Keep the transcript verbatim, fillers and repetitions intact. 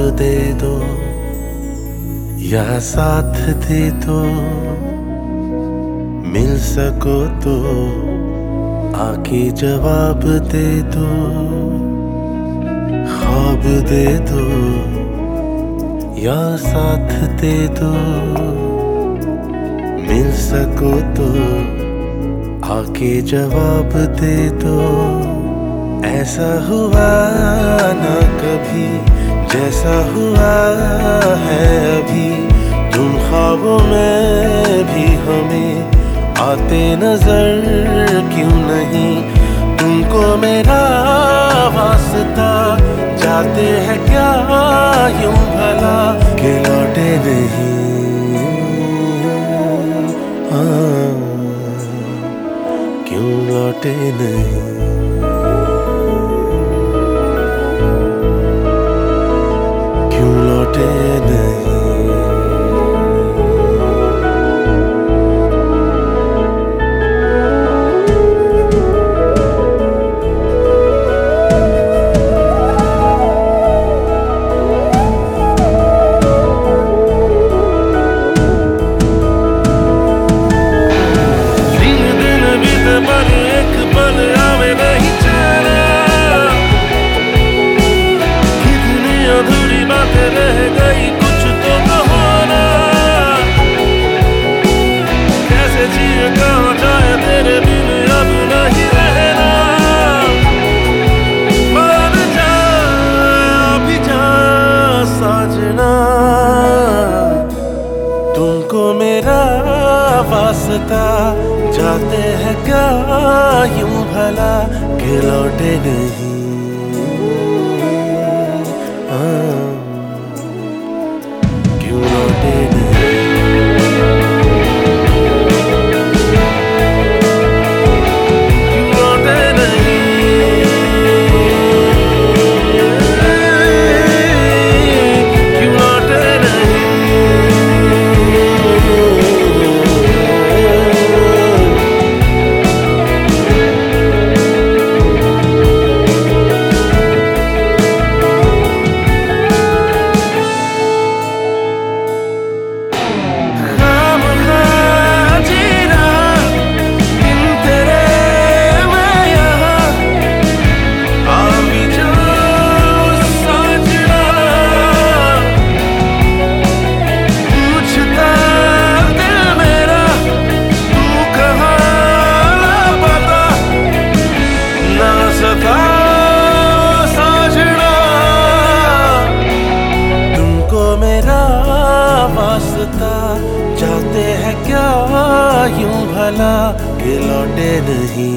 दे दो या साथ दे दो, मिल सको तो आके जवाब दे दो। ख्वाब दे दो या साथ दे दो, मिल सको तो आके जवाब दे दो। ऐसा हुआ ना कभी जैसा हुआ है अभी, तुम ख्वाबों में भी हमें आते नजर क्यों नहीं। तुमको मेरा वास्ता जाते हैं क्या यूं भला के लौटे नहीं। हाँ, क्यों लौटे नहीं। क्यों लौटे नहीं। पर एक पल आवे नहीं चैन, कितनी अधूरी बातें रह गई कुछ तो कहो ना। कैसे जिए कहाँ जाए तेरे बिन अब नहीं रहना। मान जा अभी जा साजना, तुमको मेरा वास्ता जाते हैं क्या यूं भला के लौटे नहीं। हाँ, क्यों लौटे नहीं। क्यों लौटे नहीं। क्यों लौटे नहीं। जाते हैं क्या यूं भला के लौटे नहीं।